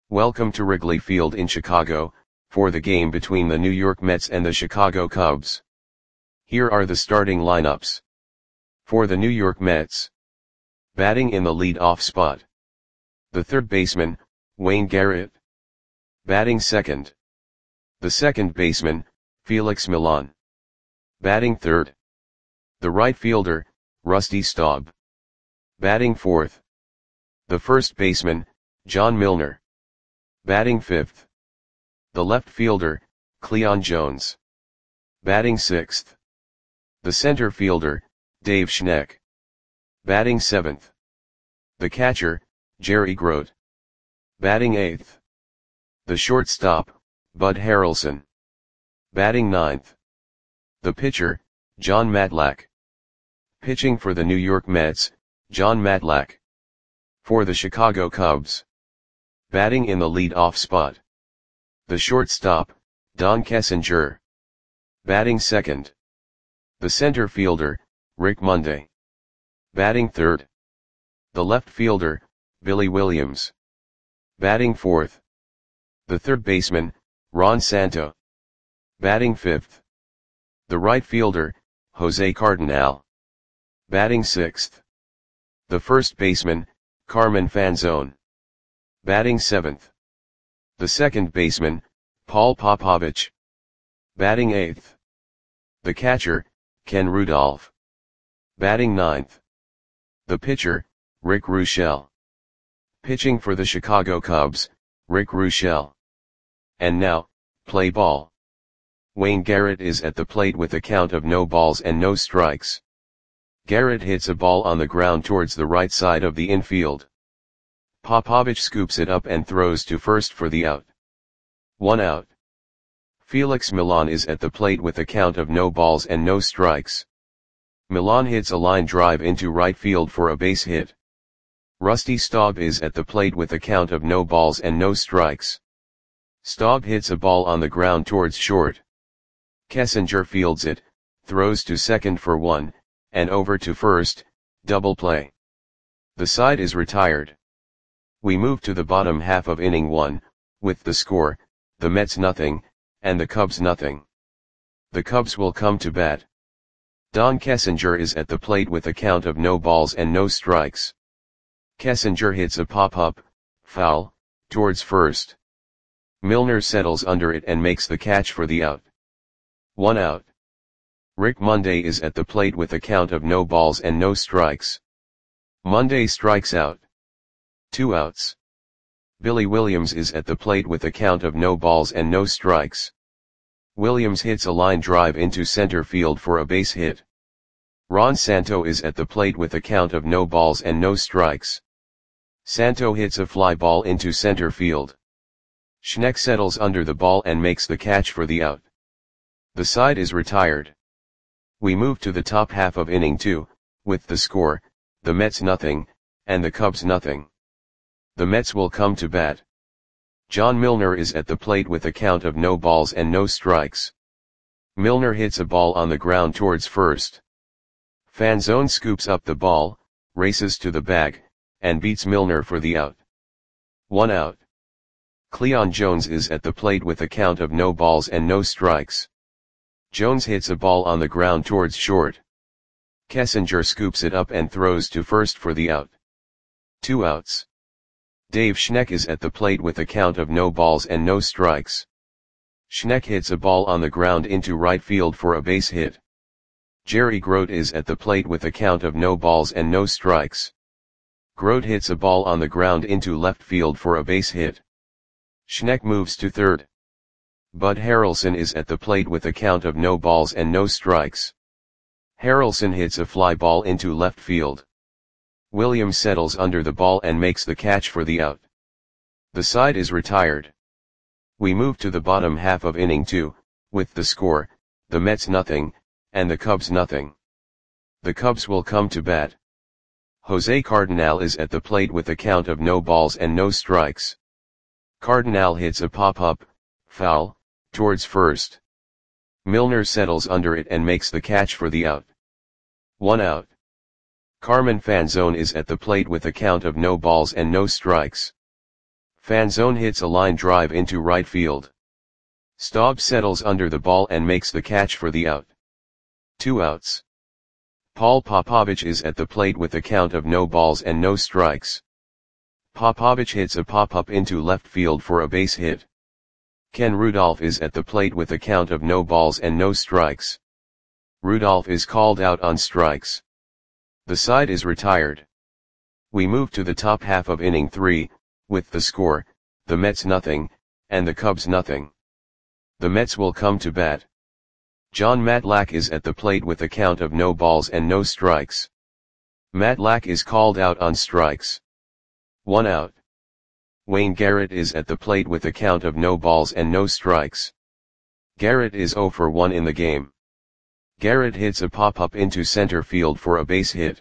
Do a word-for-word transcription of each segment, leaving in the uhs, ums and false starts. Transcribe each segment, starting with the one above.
Welcome to Wrigley Field in Chicago, for the game between the New York Mets and the Chicago Cubs. Here are the starting lineups. For the New York Mets. Batting in the lead-off spot. The third baseman, Wayne Garrett. Batting second. The second baseman, Felix Millan. Batting third. The right fielder, Rusty Staub. Batting fourth. The first baseman, John Milner. Batting fifth. The left fielder, Cleon Jones. Batting sixth. The center fielder, Dave Schneck. Batting seventh. The catcher, Jerry Grote. Batting eighth. The shortstop, Bud Harrelson. Batting ninth. The pitcher, Jon Matlack. Pitching for the New York Mets, Jon Matlack. For the Chicago Cubs. Batting in the lead-off spot. The shortstop, Don Kessinger. Batting second. The center fielder, Rick Monday. Batting third. The left fielder, Billy Williams. Batting fourth. The third baseman, Ron Santo. Batting fifth. The right fielder, Jose Cardinal. Batting sixth. The first baseman, Carmen Fanzone. Batting seventh. The second baseman, Paul Popovich. Batting eighth. The catcher, Ken Rudolph. Batting ninth. The pitcher, Rick Ruschel. Pitching for the Chicago Cubs, Rick Ruschel. And now, play ball. Wayne Garrett is at the plate with a count of no balls and no strikes. Garrett hits a ball on the ground towards the right side of the infield. Popovich scoops it up and throws to first for the out. One out. Felix Millan is at the plate with a count of no balls and no strikes. Millan hits a line drive into right field for a base hit. Rusty Staub is at the plate with a count of no balls and no strikes. Staub hits a ball on the ground towards short. Kessinger fields it, throws to second for one, and over to first, double play. The side is retired. We move to the bottom half of inning one, with the score, the Mets nothing, and the Cubs nothing. The Cubs will come to bat. Don Kessinger is at the plate with a count of no balls and no strikes. Kessinger hits a pop-up, foul, towards first. Milner settles under it and makes the catch for the out. One out. Rick Monday is at the plate with a count of no balls and no strikes. Monday strikes out. Two outs. Billy Williams is at the plate with a count of no balls and no strikes. Williams hits a line drive into center field for a base hit. Ron Santo is at the plate with a count of no balls and no strikes. Santo hits a fly ball into center field. Schneck settles under the ball and makes the catch for the out. The side is retired. We move to the top half of inning two, with the score, the Mets nothing, and the Cubs nothing. The Mets will come to bat. John Milner is at the plate with a count of no balls and no strikes. Milner hits a ball on the ground towards first. Fanzone scoops up the ball, races to the bag, and beats Milner for the out. One out. Cleon Jones is at the plate with a count of no balls and no strikes. Jones hits a ball on the ground towards short. Kessinger scoops it up and throws to first for the out. Two outs. Dave Schneck is at the plate with a count of no balls and no strikes. Schneck hits a ball on the ground into right field for a base hit. Jerry Grote is at the plate with a count of no balls and no strikes. Grote hits a ball on the ground into left field for a base hit. Schneck moves to third. Bud Harrelson is at the plate with a count of no balls and no strikes. Harrelson hits a fly ball into left field. Williams settles under the ball and makes the catch for the out. The side is retired. We move to the bottom half of inning two, with the score, the Mets nothing, and the Cubs nothing. The Cubs will come to bat. Jose Cardinal is at the plate with a count of no balls and no strikes. Cardinal hits a pop-up, foul, towards first. Milner settles under it and makes the catch for the out. One out. Carmen Fanzone is at the plate with a count of no balls and no strikes. Fanzone hits a line drive into right field. Staub settles under the ball and makes the catch for the out. Two outs. Paul Popovich is at the plate with a count of no balls and no strikes. Popovich hits a pop-up into left field for a base hit. Ken Rudolph is at the plate with a count of no balls and no strikes. Rudolph is called out on strikes. The side is retired. We move to the top half of inning three, with the score, the Mets nothing, and the Cubs nothing. The Mets will come to bat. John Matlack is at the plate with a count of no balls and no strikes. Matlack is called out on strikes. One out. Wayne Garrett is at the plate with a count of no balls and no strikes. Garrett is zero for one in the game. Garrett hits a pop-up into center field for a base hit.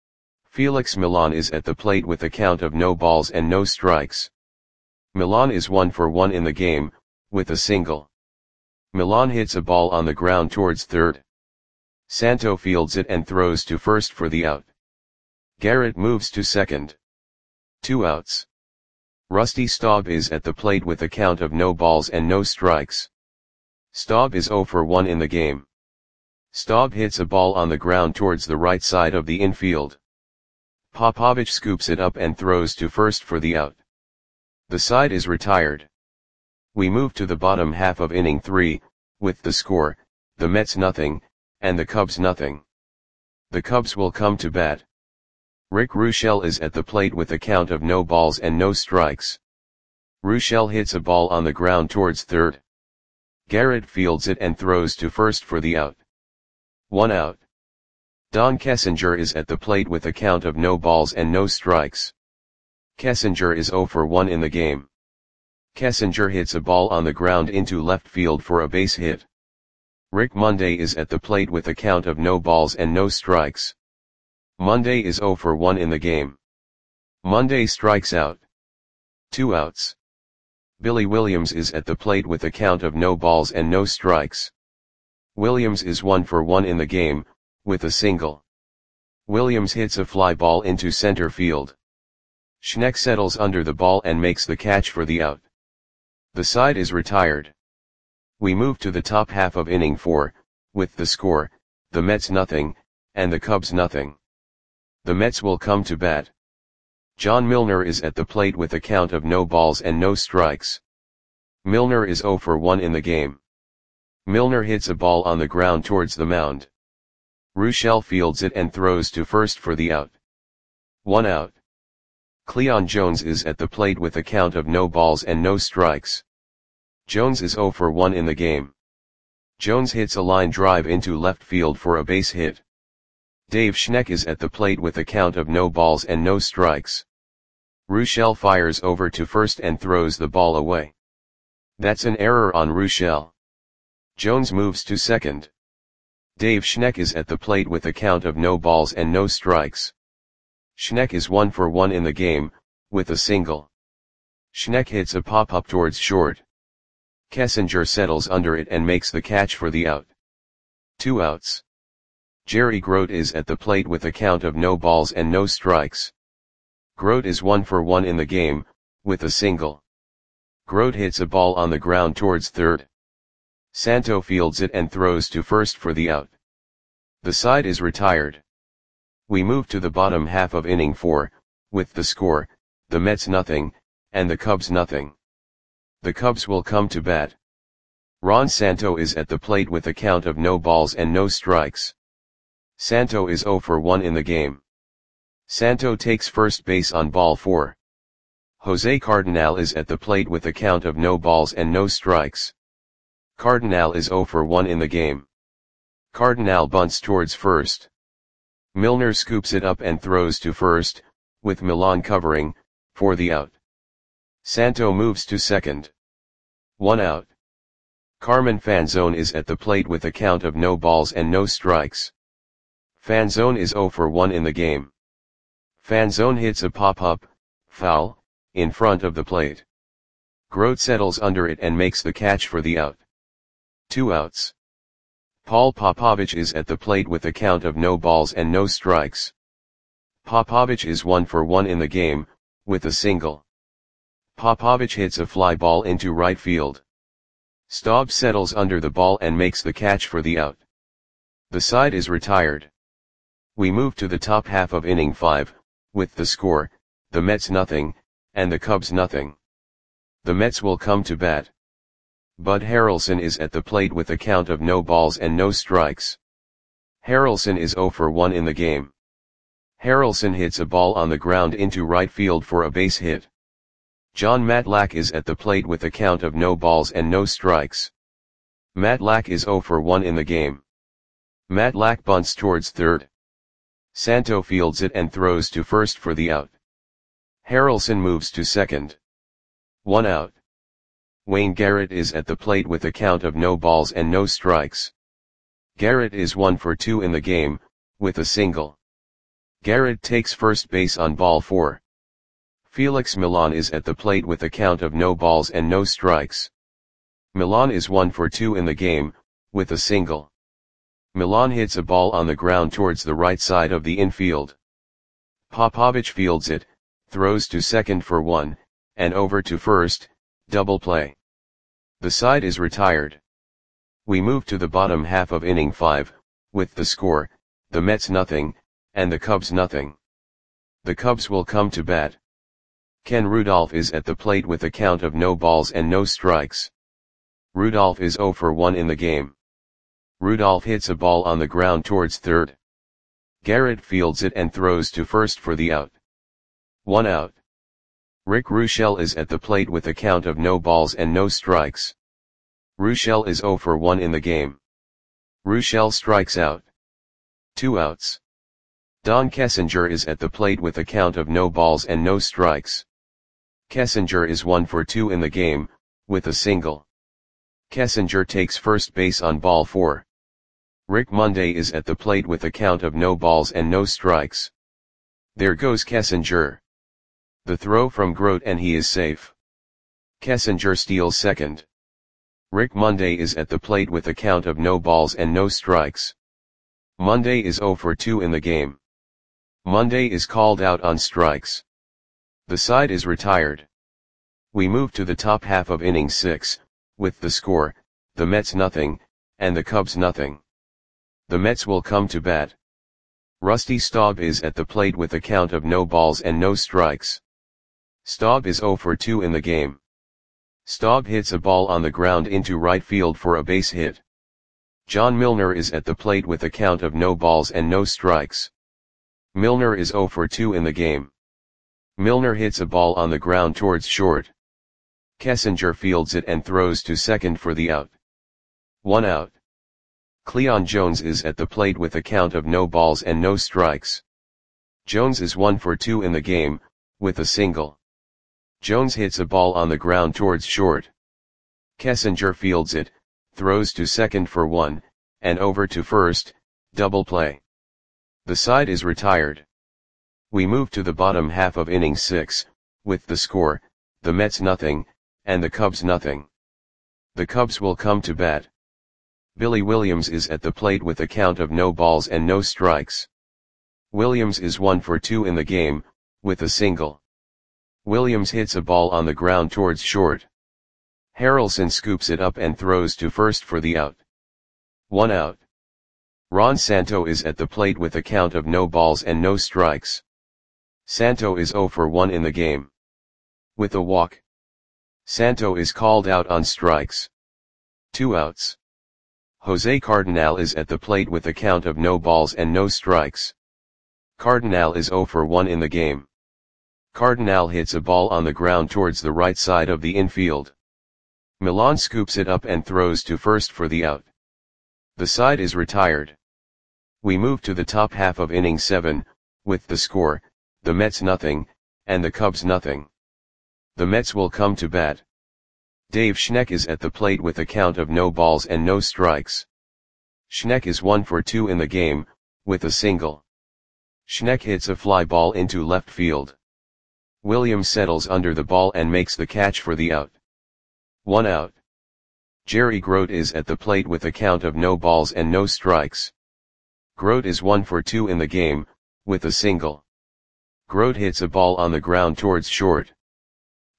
Felix Millan is at the plate with a count of no balls and no strikes. Millan is one for one in the game, with a single. Millan hits a ball on the ground towards third. Santo fields it and throws to first for the out. Garrett moves to second. Two outs. Rusty Staub is at the plate with a count of no balls and no strikes. Staub is zero for one in the game. Staub hits a ball on the ground towards the right side of the infield. Popovich scoops it up and throws to first for the out. The side is retired. We move to the bottom half of inning three, with the score, the Mets nothing, and the Cubs nothing. The Cubs will come to bat. Rick Ruschel is at the plate with a count of no balls and no strikes. Ruschel hits a ball on the ground towards third. Garrett fields it and throws to first for the out. One out. Don Kessinger is at the plate with a count of no balls and no strikes. Kessinger is zero for one in the game. Kessinger hits a ball on the ground into left field for a base hit. Rick Monday is at the plate with a count of no balls and no strikes. Monday is zero for one in the game. Monday strikes out. Two outs. Billy Williams is at the plate with a count of no balls and no strikes. Williams is one for one in the game, with a single. Williams hits a fly ball into center field. Schneck settles under the ball and makes the catch for the out. The side is retired. We move to the top half of inning four, with the score, the Mets nothing, and the Cubs nothing. The Mets will come to bat. John Milner is at the plate with a count of no balls and no strikes. Milner is zero for one in the game. Milner hits a ball on the ground towards the mound. Ruschel fields it and throws to first for the out. One out. Cleon Jones is at the plate with a count of no balls and no strikes. Jones is zero for one in the game. Jones hits a line drive into left field for a base hit. Dave Schneck is at the plate with a count of no balls and no strikes. Ruschel fires over to first and throws the ball away. That's an error on Ruschel. Jones moves to second. Dave Schneck is at the plate with a count of no balls and no strikes. Schneck is one for one in the game, with a single. Schneck hits a pop-up towards short. Kessinger settles under it and makes the catch for the out. Two outs. Jerry Grote is at the plate with a count of no balls and no strikes. Grote is one for one in the game, with a single. Grote hits a ball on the ground towards third. Santo fields it and throws to first for the out. The side is retired. We move to the bottom half of inning four, with the score, the Mets nothing, and the Cubs nothing. The Cubs will come to bat. Ron Santo is at the plate with a count of no balls and no strikes. Santo is zero for one in the game. Santo takes first base on ball four. Jose Cardinal is at the plate with a count of no balls and no strikes. Cardinal is zero for one in the game. Cardinal bunts towards first. Milner scoops it up and throws to first, with Millan covering, for the out. Santo moves to second. One out. Carmen Fanzone is at the plate with a count of no balls and no strikes. Fanzone is zero for one in the game. Fanzone hits a pop-up, foul, in front of the plate. Grote settles under it and makes the catch for the out. Two outs. Paul Popovich is at the plate with a count of no balls and no strikes. Popovich is one for one in the game, with a single. Popovich hits a fly ball into right field. Staub settles under the ball and makes the catch for the out. The side is retired. We move to the top half of inning five, with the score, the Mets nothing, and the Cubs nothing. The Mets will come to bat. Bud Harrelson is at the plate with a count of no balls and no strikes. Harrelson is zero for one in the game. Harrelson hits a ball on the ground into right field for a base hit. Jon Matlack is at the plate with a count of no balls and no strikes. Matlack is zero for one in the game. Matlack bunts towards third. Santo fields it and throws to first for the out. Harrelson moves to second. One out. Wayne Garrett is at the plate with a count of no balls and no strikes. Garrett is one for two in the game, with a single. Garrett takes first base on ball four. Felix Millan is at the plate with a count of no balls and no strikes. Millan is one for two in the game, with a single. Millan hits a ball on the ground towards the right side of the infield. Popovich fields it, throws to second for one, and over to first, double play. The side is retired. We move to the bottom half of inning five, with the score, the Mets nothing, and the Cubs nothing. The Cubs will come to bat. Ken Rudolph is at the plate with a count of no balls and no strikes. Rudolph is zero for one in the game. Rudolph hits a ball on the ground towards third. Garrett fields it and throws to first for the out. One out. Rick Ruschel is at the plate with a count of no balls and no strikes. Ruschel is zero for one in the game. Ruschel strikes out. Two outs. Don Kessinger is at the plate with a count of no balls and no strikes. Kessinger is one for two in the game, with a single. Kessinger takes first base on ball four. Rick Monday is at the plate with a count of no balls and no strikes. There goes Kessinger. The throw from Grote and he is safe. Kessinger steals second. Rick Monday is at the plate with a count of no balls and no strikes. Monday is zero for two in the game. Monday is called out on strikes. The side is retired. We move to the top half of inning six, with the score, the Mets nothing, and the Cubs nothing. The Mets will come to bat. Rusty Staub is at the plate with a count of no balls and no strikes. Staub is zero for two in the game. Staub hits a ball on the ground into right field for a base hit. John Milner is at the plate with a count of no balls and no strikes. Milner is zero for two in the game. Milner hits a ball on the ground towards short. Kessinger fields it and throws to second for the out. One out. Cleon Jones is at the plate with a count of no balls and no strikes. Jones is one for two in the game, with a single. Jones hits a ball on the ground towards short. Kessinger fields it, throws to second for one, and over to first, double play. The side is retired. We move to the bottom half of inning six, with the score, the Mets nothing, and the Cubs nothing. The Cubs will come to bat. Billy Williams is at the plate with a count of no balls and no strikes. Williams is one for two in the game, with a single. Williams hits a ball on the ground towards short. Harrelson scoops it up and throws to first for the out. One out. Ron Santo is at the plate with a count of no balls and no strikes. Santo is zero for one in the game. With a walk. Santo is called out on strikes. Two outs. Jose Cardenal is at the plate with a count of no balls and no strikes. Cardenal is zero for one in the game. Cardenal hits a ball on the ground towards the right side of the infield. Millan scoops it up and throws to first for the out. The side is retired. We move to the top half of inning seven, with the score, the Mets nothing, and the Cubs nothing. The Mets will come to bat. Dave Schneck is at the plate with a count of no balls and no strikes. Schneck is one for two in the game, with a single. Schneck hits a fly ball into left field. Williams settles under the ball and makes the catch for the out. One out. Jerry Grote is at the plate with a count of no balls and no strikes. Grote is one for two in the game, with a single. Grote hits a ball on the ground towards short.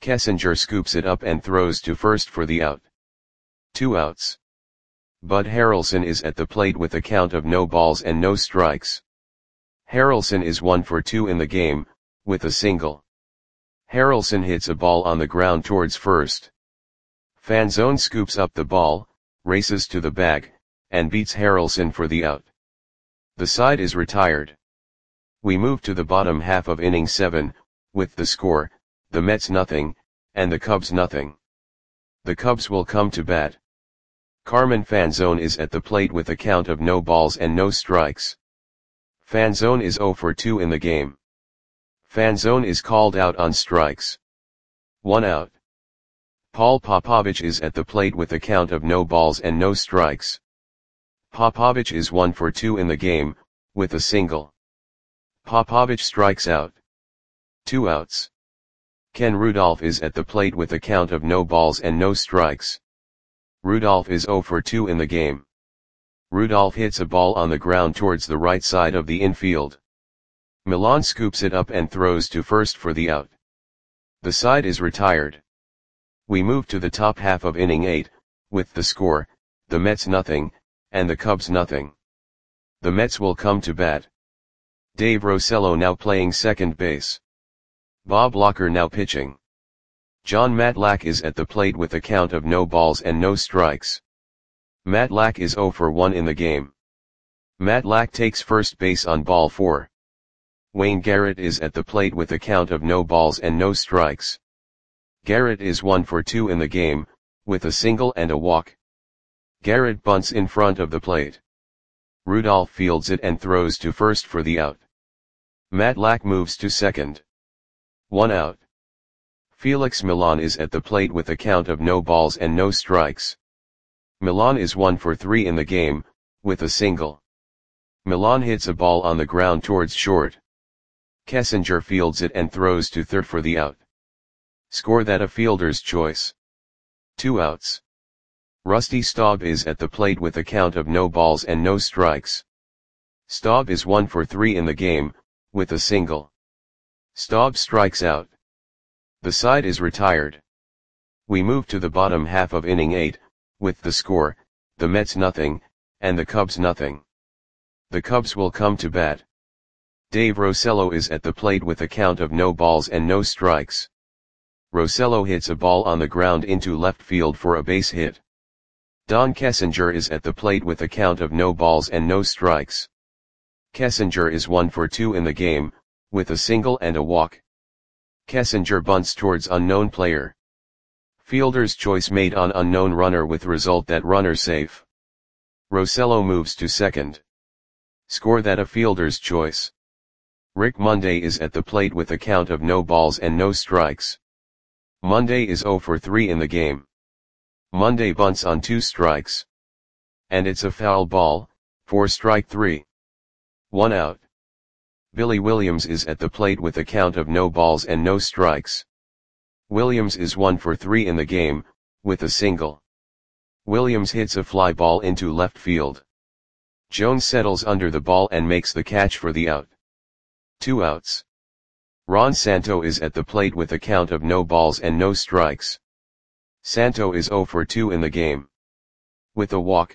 Kessinger scoops it up and throws to first for the out. Two outs. Bud Harrelson is at the plate with a count of no balls and no strikes. Harrelson is one for two in the game, with a single. Harrelson hits a ball on the ground towards first. Fanzone scoops up the ball, races to the bag, and beats Harrelson for the out. The side is retired. We move to the bottom half of inning seven, with the score, the Mets nothing, and the Cubs nothing. The Cubs will come to bat. Carmen Fanzone is at the plate with a count of no balls and no strikes. Fanzone is zero for two in the game. Fanzone is called out on strikes. One out. Paul Popovich is at the plate with a count of no balls and no strikes. Popovich is one for two in the game, with a single. Popovich strikes out. Two outs. Ken Rudolph is at the plate with a count of no balls and no strikes. Rudolph is zero for two in the game. Rudolph hits a ball on the ground towards the right side of the infield. Milan scoops it up and throws to first for the out. The side is retired. We move to the top half of inning eight, with the score, the Mets nothing, and the Cubs nothing. The Mets will come to bat. Dave Rosello now playing second base. Bob Locker now pitching. John Matlack is at the plate with a count of no balls and no strikes. Matlack is zero for one in the game. Matlack takes first base on ball four. Wayne Garrett is at the plate with a count of no balls and no strikes. Garrett is one for two in the game, with a single and a walk. Garrett bunts in front of the plate. Rudolph fields it and throws to first for the out. Matlack moves to second. One out. Felix Milan is at the plate with a count of no balls and no strikes. Milan is one for three in the game, with a single. Milan hits a ball on the ground towards short. Kessinger fields it and throws to third for the out. Score that a fielder's choice. Two outs. Rusty Staub is at the plate with a count of no balls and no strikes. Staub is one for three in the game, with a single. Staub strikes out. The side is retired. We move to the bottom half of inning eight, with the score, the Mets nothing, and the Cubs nothing. The Cubs will come to bat. Dave Rosello is at the plate with a count of no balls and no strikes. Rosello hits a ball on the ground into left field for a base hit. Don Kessinger is at the plate with a count of no balls and no strikes. Kessinger is one for two in the game, with a single and a walk. Kessinger bunts towards unknown player. Fielder's choice made on unknown runner with result that runner safe. Rosello moves to second. Score that a fielder's choice. Rick Monday is at the plate with a count of no balls and no strikes. Monday is zero for three in the game. Monday bunts on two strikes. And it's a foul ball, for strike three. One out. Billy Williams is at the plate with a count of no balls and no strikes. Williams is one for three in the game, with a single. Williams hits a fly ball into left field. Jones settles under the ball and makes the catch for the out. Two outs. Ron Santo is at the plate with a count of no balls and no strikes. Santo is zero for two in the game. With a walk.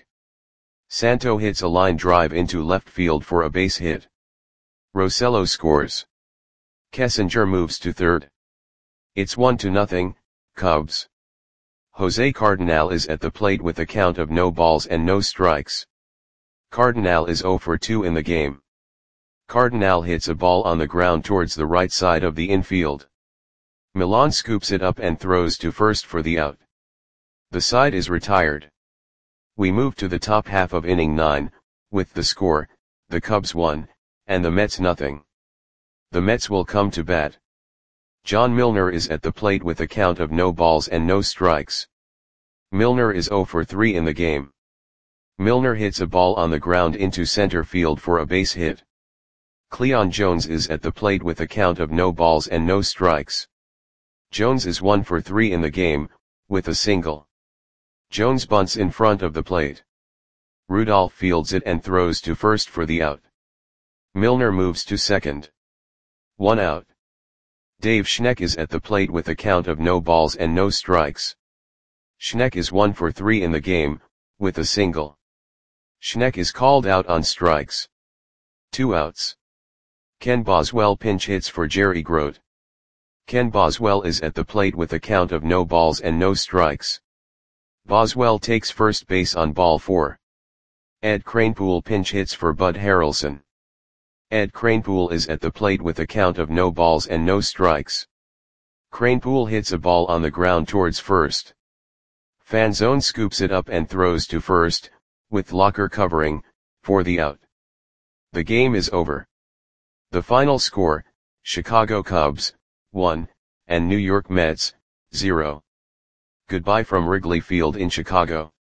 Santo hits a line drive into left field for a base hit. Rosello scores. Kessinger moves to third. It's one to nothing, Cubs. Jose Cardinal is at the plate with a count of no balls and no strikes. Cardinal is zero for two in the game. Cardinal hits a ball on the ground towards the right side of the infield. Milan scoops it up and throws to first for the out. The side is retired. We move to the top half of inning nine, with the score, the Cubs one, and the Mets nothing. The Mets will come to bat. John Milner is at the plate with a count of no balls and no strikes. Milner is zero for three in the game. Milner hits a ball on the ground into center field for a base hit. Cleon Jones is at the plate with a count of no balls and no strikes. Jones is one for three in the game, with a single. Jones bunts in front of the plate. Rudolph fields it and throws to first for the out. Milner moves to second. One out. Dave Schneck is at the plate with a count of no balls and no strikes. Schneck is one for three in the game, with a single. Schneck is called out on strikes. Two outs. Ken Boswell pinch hits for Jerry Grote. Ken Boswell is at the plate with a count of no balls and no strikes. Boswell takes first base on ball four. Ed Kranepool pinch hits for Bud Harrelson. Ed Kranepool is at the plate with a count of no balls and no strikes. Kranepool hits a ball on the ground towards first. Fanzone scoops it up and throws to first, with Locker covering, for the out. The game is over. The final score, Chicago Cubs, one, and New York Mets, zero. Goodbye from Wrigley Field in Chicago.